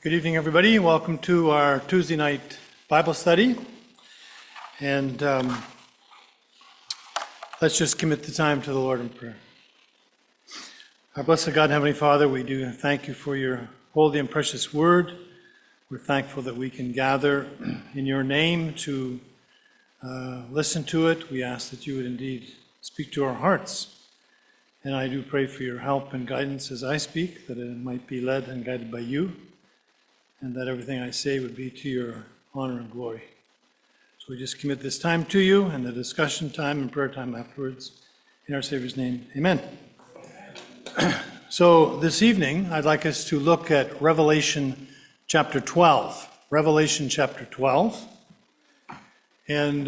Good evening, everybody. Welcome to our Tuesday night Bible study. And let's just commit the time to the Lord in prayer. Our blessed God and Heavenly Father, we do thank you for your holy and precious word. We're thankful that we can gather in your name to listen to it. We ask that you would indeed speak to our hearts. And I do pray for your help and guidance as I speak, that it might be led and guided by you, and that everything I say would be to your honor and glory. So we just commit this time to you, and the discussion time and prayer time afterwards. In our Savior's name, amen. So this evening, I'd like us to look at Revelation chapter 12. Revelation chapter 12. And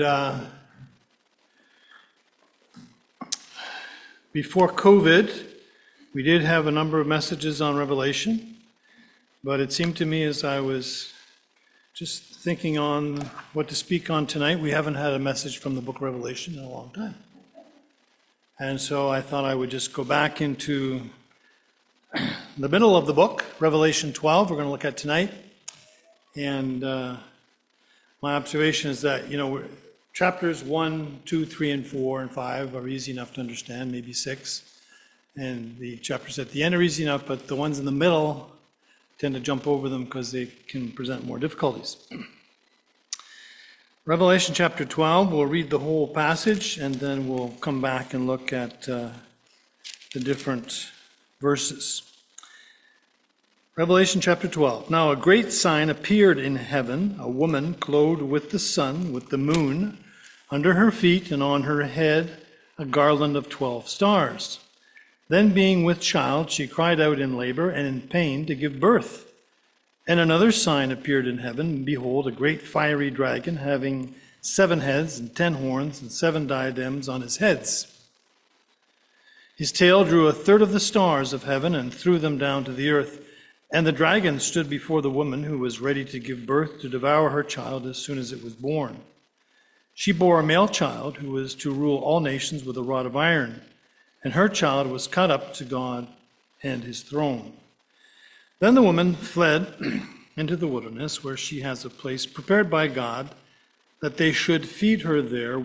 before COVID, we did have a number of messages on Revelation. But it seemed to me as I was just thinking on what to speak on tonight, we haven't had a message from the book of Revelation in a long time. And so I thought I would just go back into the middle of the book, Revelation 12, we're going to look at tonight. And my observation is that, chapters 1, 2, 3, and 4, and 5 are easy enough to understand, maybe 6. And the chapters at the end are easy enough, but the ones in the middle tend to jump over them because they can present more difficulties. Revelation chapter 12, we'll read the whole passage and then we'll come back and look at the different verses. Revelation chapter 12. Now a great sign appeared in heaven, a woman clothed with the sun, with the moon under her feet, and on her head a garland of 12 stars. Then being with child, she cried out in labor and in pain to give birth. And another sign appeared in heaven, and behold, a great fiery dragon, having 7 heads and 10 horns and 7 diadems on his heads. His tail drew a third of the stars of heaven and threw them down to the earth. And the dragon stood before the woman who was ready to give birth to devour her child as soon as it was born. She bore a male child who was to rule all nations with a rod of iron. And her child was caught up to God and his throne. Then the woman fled into the wilderness, where she has a place prepared by God, that they should feed her there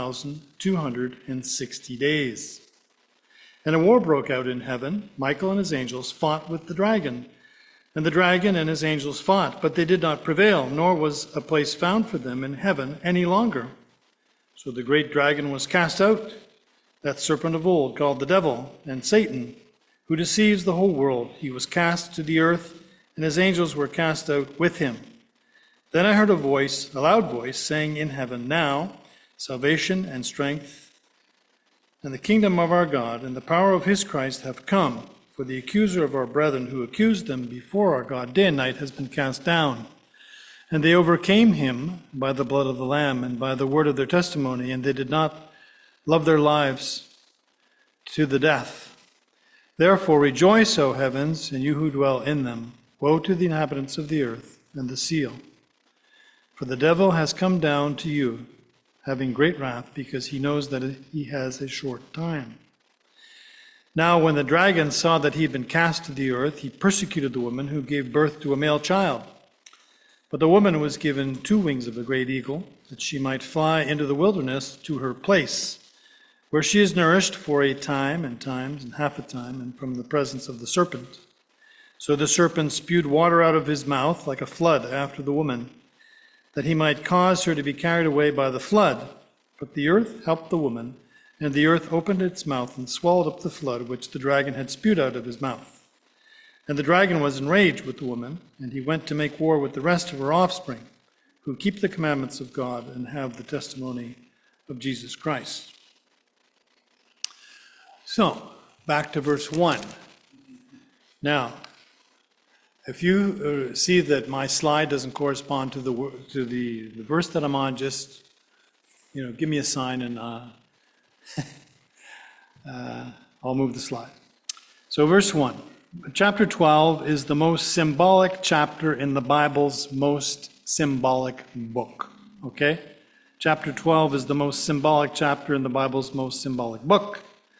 1,260 days. And a war broke out in heaven. Michael and his angels fought with the dragon. And the dragon and his angels fought, but they did not prevail, nor was a place found for them in heaven any longer. So the great dragon was cast out, that serpent of old, called the devil and Satan, who deceives the whole world. He was cast to the earth, and his angels were cast out with him. Then I heard a loud voice, saying in heaven, Now salvation and strength and the kingdom of our God and the power of his Christ have come. For the accuser of our brethren, who accused them before our God day and night, has been cast down. And they overcame him by the blood of the Lamb and by the word of their testimony, and they did not love their lives to the death. Therefore rejoice, O heavens, and you who dwell in them. Woe to the inhabitants of the earth and the seal. For the devil has come down to you, having great wrath, because he knows that he has a short time. Now when the dragon saw that he had been cast to the earth, he persecuted the woman who gave birth to a male child. But the woman was given 2 wings of a great eagle, that she might fly into the wilderness to her place, where she is nourished for a time and times and half a time, and from the presence of the serpent. So the serpent spewed water out of his mouth like a flood after the woman, that he might cause her to be carried away by the flood. But the earth helped the woman, and the earth opened its mouth and swallowed up the flood which the dragon had spewed out of his mouth. And the dragon was enraged with the woman, and he went to make war with the rest of her offspring, who keep the commandments of God and have the testimony of Jesus Christ. So, back to verse 1. Now, if you see that my slide doesn't correspond to the verse that I'm on, just give me a sign and I'll move the slide. So, verse 1. Chapter 12 is the most symbolic chapter in the Bible's most symbolic book. Okay? Chapter 12 is the most symbolic chapter in the Bible's most symbolic book.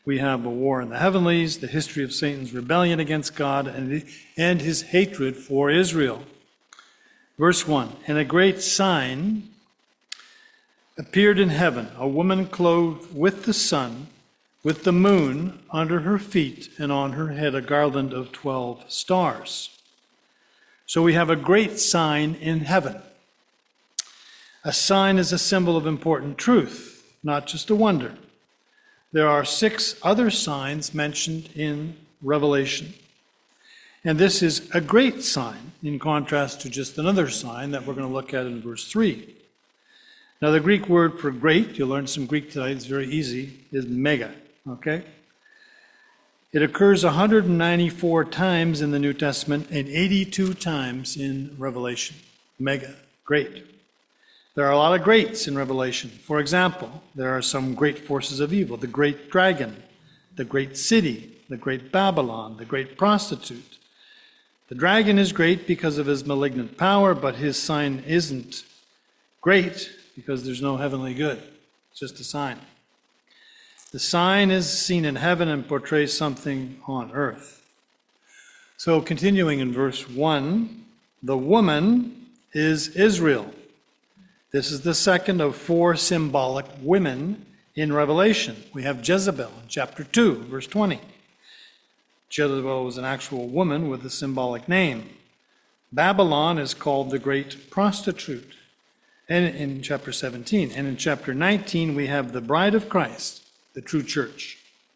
We have a war in the heavenlies, the history of Satan's rebellion against God, and his hatred for Israel. Verse 1, and a great sign appeared in heaven, a woman clothed with the sun, with the moon under her feet, and on her head a garland of 12 stars. So we have a great sign in heaven. A sign is a symbol of important truth, not just a wonder. There are 6 other signs mentioned in Revelation. And this is a great sign, in contrast to just another sign that we're going to look at in verse 3. Now, the Greek word for great, you'll learn some Greek tonight, it's very easy, is mega, okay? It occurs 194 times in the New Testament and 82 times in Revelation. Mega, great. There are a lot of greats in Revelation. For example, there are some great forces of evil: the great dragon, the great city, the great Babylon, the great prostitute. The dragon is great because of his malignant power, but his sign isn't great because there's no heavenly good. It's just a sign. The sign is seen in heaven and portrays something on earth. So continuing in verse 1, the woman is Israel. This is the second of 4 symbolic women in Revelation. We have Jezebel in chapter 2, verse 20. Jezebel was an actual woman with a symbolic name. Babylon is called the great prostitute, and in chapter 17. And in chapter 19, we have the bride of Christ, the true church.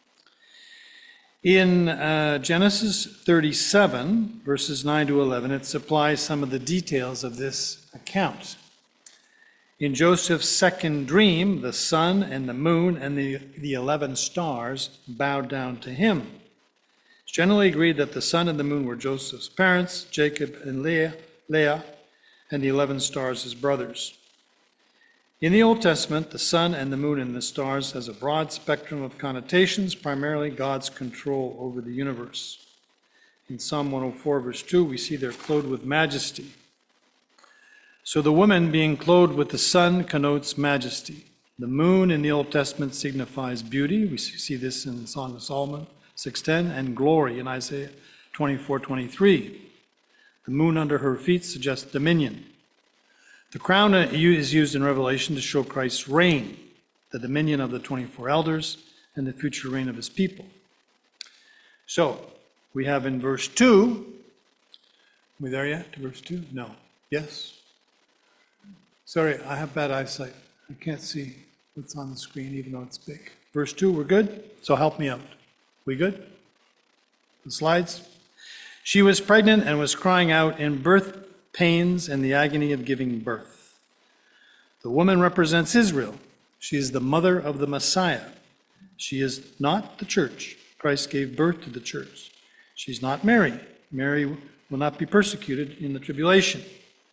In Genesis 37, verses 9 to 11, it supplies some of the details of this account. In Joseph's second dream, the sun and the moon and the 11 stars bowed down to him. It's generally agreed that the sun and the moon were Joseph's parents, Jacob and Leah, and the 11 stars his brothers. In the Old Testament, the sun and the moon and the stars has a broad spectrum of connotations, primarily God's control over the universe. In Psalm 104, verse 2, we see they're clothed with majesty. So the woman being clothed with the sun connotes majesty. The moon in the Old Testament signifies beauty. We see this in Song of Solomon 6:10, and glory in Isaiah 24:23. The moon under her feet suggests dominion. The crown is used in Revelation to show Christ's reign, the dominion of the 24 elders, and the future reign of his people. So we have in verse 2, are we there yet to verse 2? No. Yes? Sorry, I have bad eyesight. I can't see what's on the screen, even though it's big. Verse 2, we're good? So help me out. We good? The slides? She was pregnant and was crying out in birth pains and the agony of giving birth. The woman represents Israel. She is the mother of the Messiah. She is not the church. Christ gave birth to the church. She's not Mary. Mary will not be persecuted in the tribulation.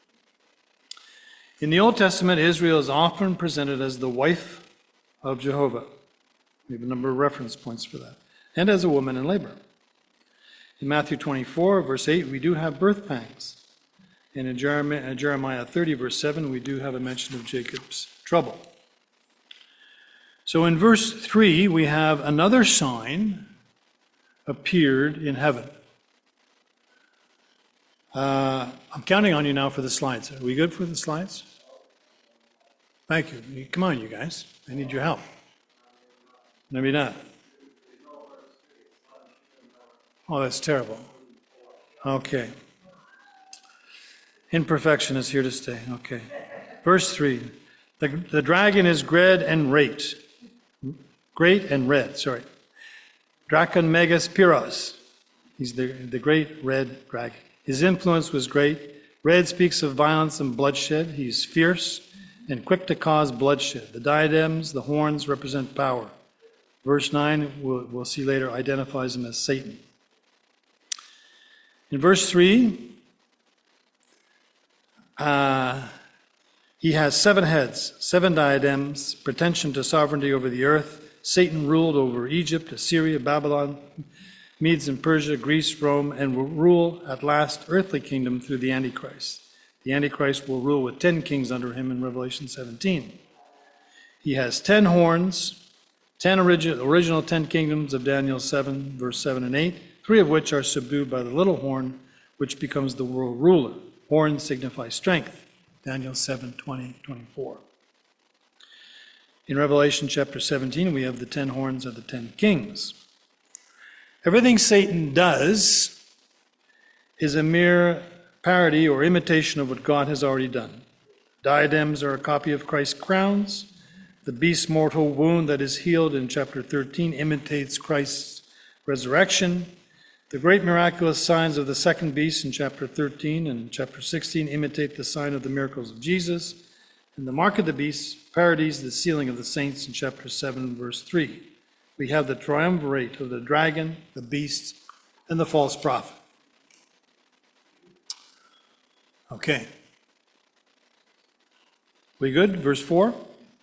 In the Old Testament, Israel is often presented as the wife of Jehovah. We have a number of reference points for that. And as a woman in labor. In Matthew 24, verse 8, we do have birth pangs. And in Jeremiah 30, verse 7, we do have a mention of Jacob's trouble. So in verse 3, we have another sign appeared in heaven. I'm counting on you now for the slides. Are we good for the slides? Thank you. Come on, you guys. I need your help. Maybe not. Oh, that's terrible. Okay. Imperfection is here to stay. Okay. Verse 3. The dragon is great and red. Drakon Megas Pyros. He's the great red dragon. His influence was great. Red speaks of violence and bloodshed. He's fierce and quick to cause bloodshed. The diadems, the horns, represent power. Verse 9, we'll see later, identifies him as Satan. In verse 3, he has 7 heads, 7 diadems, pretension to sovereignty over the earth. Satan ruled over Egypt, Assyria, Babylon, Medes and Persia, Greece, Rome, and will rule at last earthly kingdom through the Antichrist. The Antichrist will rule with 10 kings under him in Revelation 17. He has 10 horns, original 10 kingdoms of Daniel 7, verse 7 and 8, 3 of which are subdued by the little horn, which becomes the world ruler. Horns signify strength. Daniel 7, 20, 24. In Revelation chapter 17, we have the 10 horns of the 10 kings. Everything Satan does is a mere parody or imitation of what God has already done. Diadems are a copy of Christ's crowns. The beast's mortal wound that is healed in chapter 13 imitates Christ's resurrection. The great miraculous signs of the second beast in chapter 13 and chapter 16 imitate the sign of the miracles of Jesus. And the mark of the beast parodies the sealing of the saints in chapter 7, verse 3. We have the triumvirate of the dragon, the beast, and the false prophet. Okay. We good? Verse 4.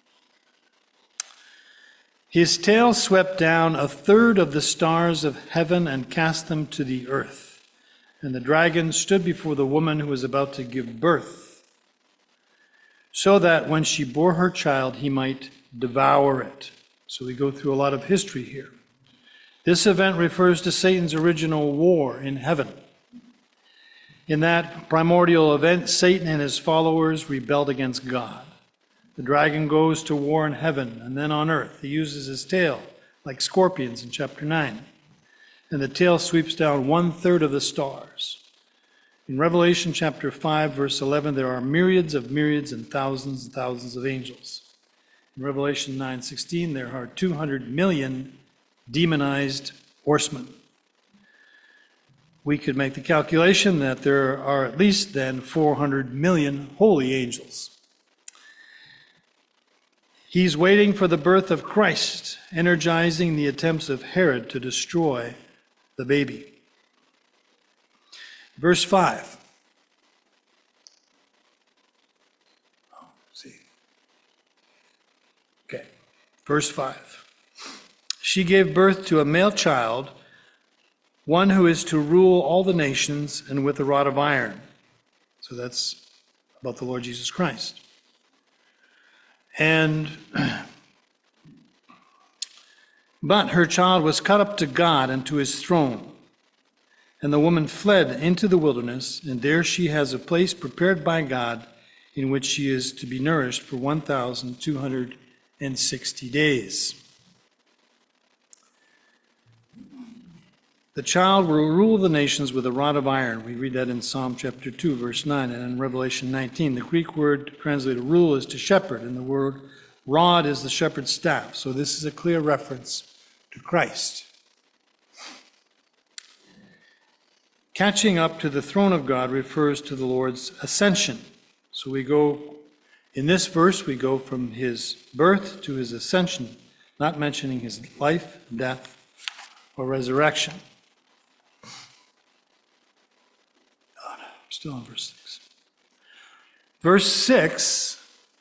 His tail swept down a third of the stars of heaven and cast them to the earth. And the dragon stood before the woman who was about to give birth, so that when she bore her child, he might devour it. So we go through a lot of history here. This event refers to Satan's original war in heaven. In that primordial event, Satan and his followers rebelled against God. The dragon goes to war in heaven and then on earth. He uses his tail like scorpions in chapter 9. And the tail sweeps down 1/3 of the stars. In Revelation chapter 5, verse 11, there are myriads and thousands of angels. In Revelation 9:16, there are 200 million demonized horsemen. We could make the calculation that there are at least then 400 million holy angels. He's waiting for the birth of Christ, energizing the attempts of Herod to destroy the baby. Verse 5. Okay, verse 5. She gave birth to a male child, one who is to rule all the nations, and with a rod of iron. So that's about the Lord Jesus Christ. But her child was caught up to God and to his throne. And the woman fled into the wilderness, and there she has a place prepared by God in which she is to be nourished for 1,260 days. The child will rule the nations with a rod of iron. We read that in Psalm chapter 2, verse 9, and in Revelation 19. The Greek word translated rule is to shepherd, and the word rod is the shepherd's staff. So this is a clear reference to Christ. Catching up to the throne of God refers to the Lord's ascension. So in this verse, we go from his birth to his ascension, not mentioning his life, death, or resurrection. Still on verse 6. Verse 6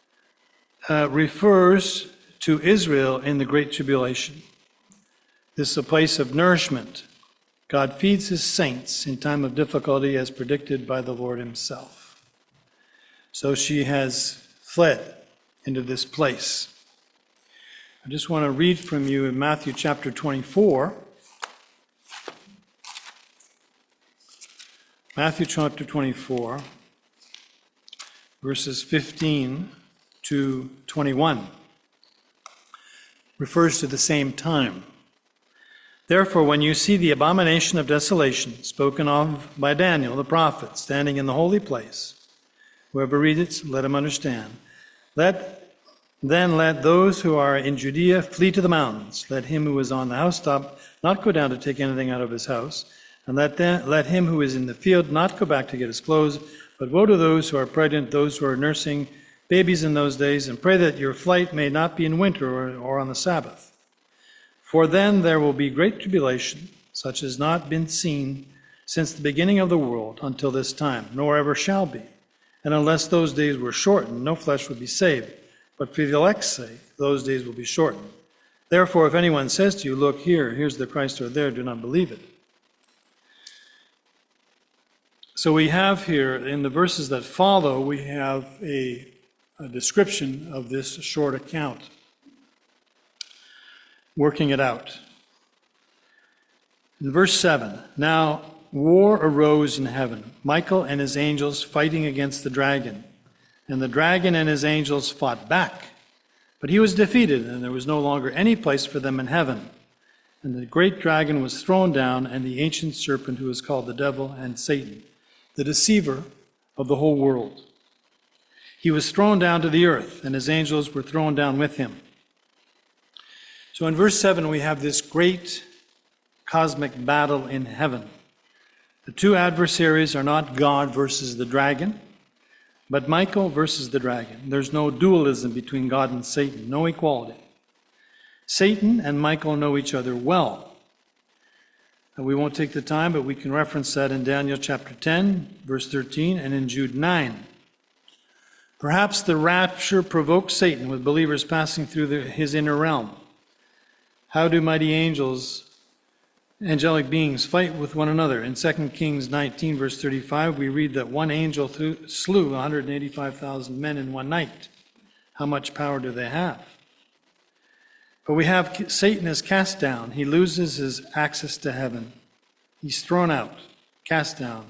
refers to Israel in the Great Tribulation. This is a place of nourishment. God feeds his saints in time of difficulty as predicted by the Lord himself. So she has fled into this place. I just want to read from you in Matthew chapter 24. Matthew chapter 24, verses 15 to 21, refers to the same time. Therefore, when you see the abomination of desolation spoken of by Daniel the prophet standing in the holy place, whoever reads it, let him understand. Let those who are in Judea flee to the mountains. Let him who is on the housetop not go down to take anything out of his house. And let him who is in the field not go back to get his clothes, but woe to those who are pregnant, those who are nursing babies in those days, and pray that your flight may not be in winter or on the Sabbath. For then there will be great tribulation, such as not been seen since the beginning of the world until this time, nor ever shall be. And unless those days were shortened, no flesh would be saved. But for the elect's sake, those days will be shortened. Therefore, if anyone says to you, look here, here's the Christ, or there, do not believe it. So we have here, in the verses that follow, we have a description of this short account. working it out. In verse 7, now war arose in heaven, Michael and his angels fighting against the dragon. And the dragon and his angels fought back. But he was defeated, and there was no longer any place for them in heaven. And the great dragon was thrown down, and the ancient serpent who is called the devil and Satan, the deceiver of the whole world. He was thrown down to the earth, and his angels were thrown down with him. So in verse 7, we have this great cosmic battle in heaven. The two adversaries are not God versus the dragon, but Michael versus the dragon. There's no dualism between God and Satan, no equality. Satan and Michael know each other well. And we won't take the time, but we can reference that in Daniel chapter 10, verse 13, and in Jude 9. Perhaps the rapture provoked Satan with believers passing through his inner realm. How do mighty angelic beings fight with one another? In 2 Kings 19, verse 35, we read that one angel slew 185,000 men in one night. How much power do they have? But we have Satan is cast down. He loses his access to heaven. He's thrown out, cast down.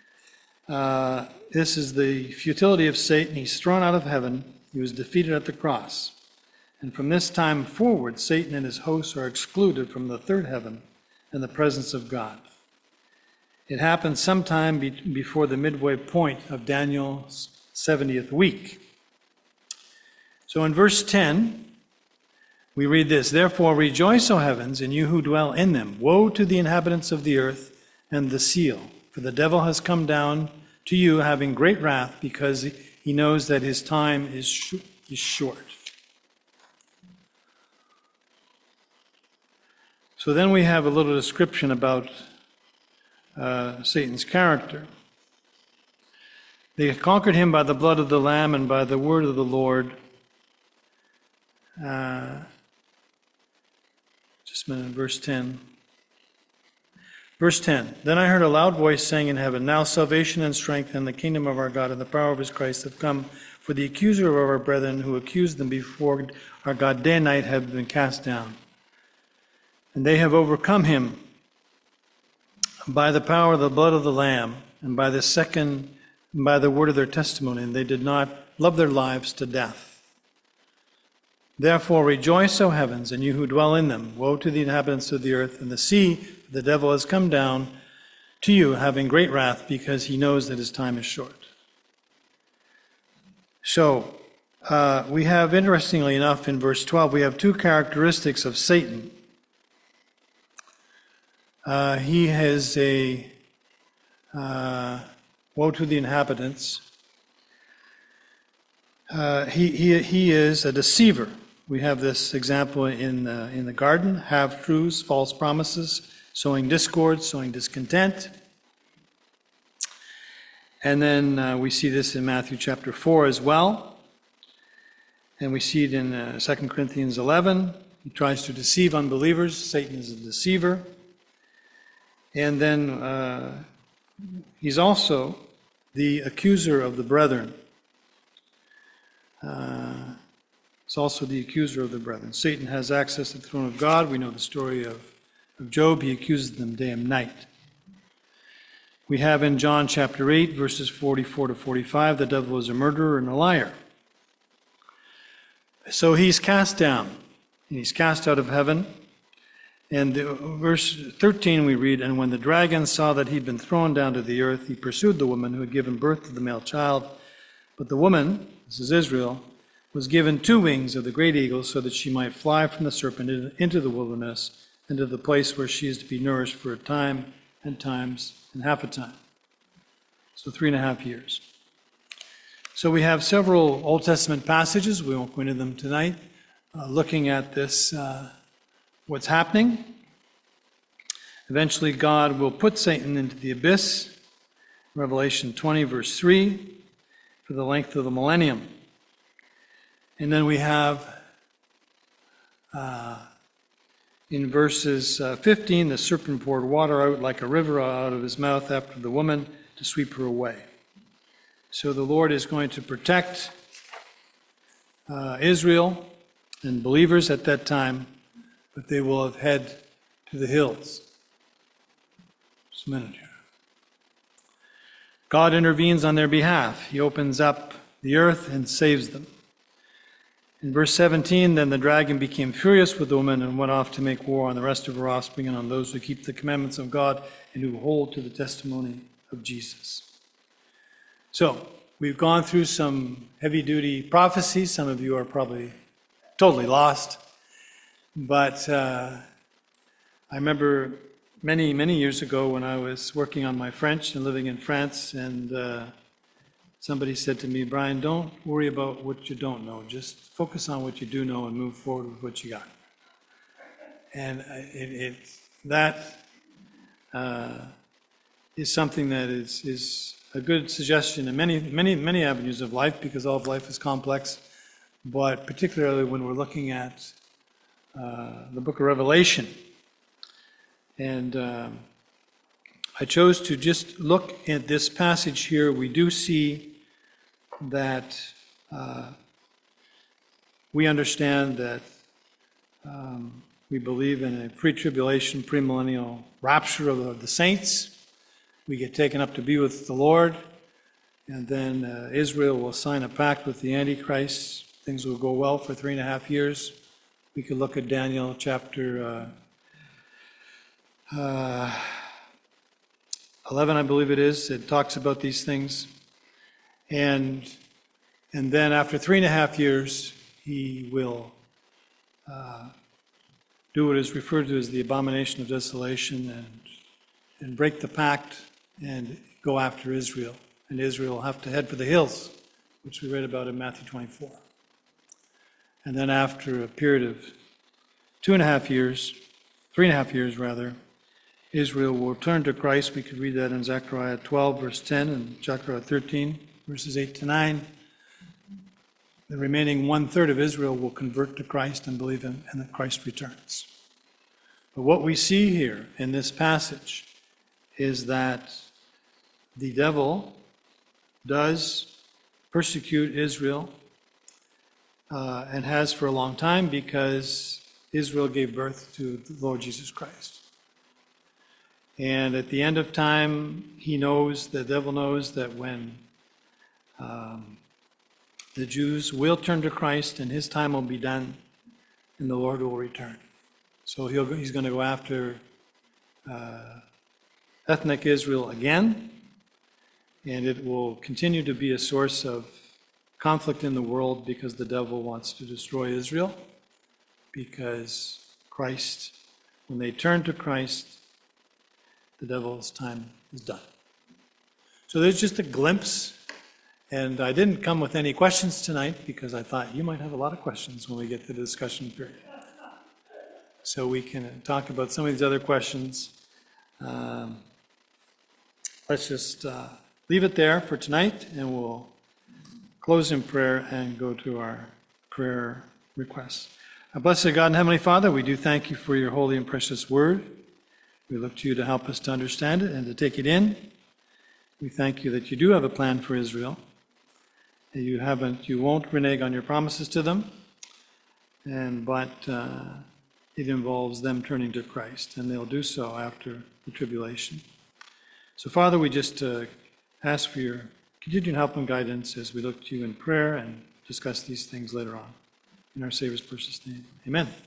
This is the futility of Satan. He's thrown out of heaven. He was defeated at the cross. And from this time forward, Satan and his hosts are excluded from the third heaven and the presence of God. It happened sometime before the midway point of Daniel's 70th week. So in verse 10, we read this, therefore rejoice, O heavens, and you who dwell in them. Woe to the inhabitants of the earth and the seal, for the devil has come down to you having great wrath, because he knows that his time is short. So then we have a little description about Satan's character. They conquered him by the blood of the Lamb and by the word of the Lord. Just a minute, verse 10. Verse 10, then I heard a loud voice saying in heaven, now salvation and strength and the kingdom of our God and the power of his Christ have come, for the accuser of our brethren who accused them before our God day and night have been cast down. And they have overcome him by the power of the blood of the Lamb and by the word of their testimony, and they did not love their lives to death. Therefore rejoice, O heavens, and you who dwell in them. Woe to the inhabitants of the earth and the sea. The devil has come down to you having great wrath, because he knows that his time is short. So we have, interestingly enough, in verse 12, we have two characteristics of Satan. He has a woe to the inhabitants. He is a deceiver. We have this example in the garden: half-truths, false promises, sowing discord, sowing discontent. And then we see this in Matthew chapter 4 as well. And we see it in 2 Corinthians 11. He tries to deceive unbelievers. Satan is a deceiver. And then he's also the accuser of the brethren. He's also the accuser of the brethren. Satan has access to the throne of God. We know the story of Job. He accuses them day and night. We have in John chapter 8, verses 44 to 45, the devil is a murderer and a liar. So he's cast down, and he's cast out of heaven. And verse 13 we read, and when the dragon saw that he'd been thrown down to the earth, he pursued the woman who had given birth to the male child. But the woman, this is Israel, was given 2 wings of the great eagle, so that she might fly from the serpent into the wilderness, into the place where she is to be nourished for a time and times and half a time. So 3.5 years. So we have several Old Testament passages, we won't go into them tonight, looking at this, what's happening. Eventually God will put Satan into the abyss, Revelation 20 verse 3, for the length of the millennium. And then we have in verses 15, the serpent poured water out like a river out of his mouth after the woman to sweep her away. So the Lord is going to protect Israel and believers at that time, but they will have head to the hills. Just a minute here. God intervenes on their behalf. He opens up the earth and saves them. In verse 17, then the dragon became furious with the woman and went off to make war on the rest of her offspring and on those who keep the commandments of God and who hold to the testimony of Jesus. So, we've gone through some heavy-duty prophecies. Some of you are probably totally lost. But I remember many, many years ago when I was working on my French and living in France, and somebody said to me, Brian, don't worry about what you don't know. Just focus on what you do know and move forward with what you got. And that is something that is a good suggestion in many avenues of life, because all of life is complex, but particularly when we're looking at the book of Revelation. And I chose to just look at this passage here. We do see that we understand that we believe in a pre-tribulation, premillennial rapture of the saints. We get taken up to be with the Lord, and then Israel will sign a pact with the Antichrist. Things will go well for 3.5 years. We could look at Daniel chapter 11, I believe it is. It talks about these things. And then after 3.5 years, he will do what is referred to as the abomination of desolation and break the pact and go after Israel. And Israel will have to head for the hills, which we read about in Matthew 24. And then after a period of 3.5 years rather, Israel will turn to Christ. We could read that in Zechariah 12, verse 10, and Zechariah 13, verses 8 to 9. The remaining 1/3 of Israel will convert to Christ and believe him, and that Christ returns. But what we see here in this passage is that the devil does persecute Israel and has for a long time, because Israel gave birth to the Lord Jesus Christ. And at the end of time, the devil knows that when the Jews will turn to Christ and his time will be done and the Lord will return. So he's going to go after ethnic Israel again, and it will continue to be a source of conflict in the world, because the devil wants to destroy Israel, because Christ, when they turn to Christ, the devil's time is done. So there's just a glimpse, and I didn't come with any questions tonight because I thought you might have a lot of questions when we get to the discussion period. So we can talk about some of these other questions. Let's just leave it there for tonight, and we'll close in prayer and go to our prayer requests. Our blessed God and Heavenly Father, we do thank you for your holy and precious word. We look to you to help us to understand it and to take it in. We thank you that you do have a plan for Israel. You won't renege on your promises to them, but it involves them turning to Christ, and they'll do so after the tribulation. So, Father, we just ask for your continued help and guidance as we look to you in prayer and discuss these things later on. In our Savior's precious name, amen.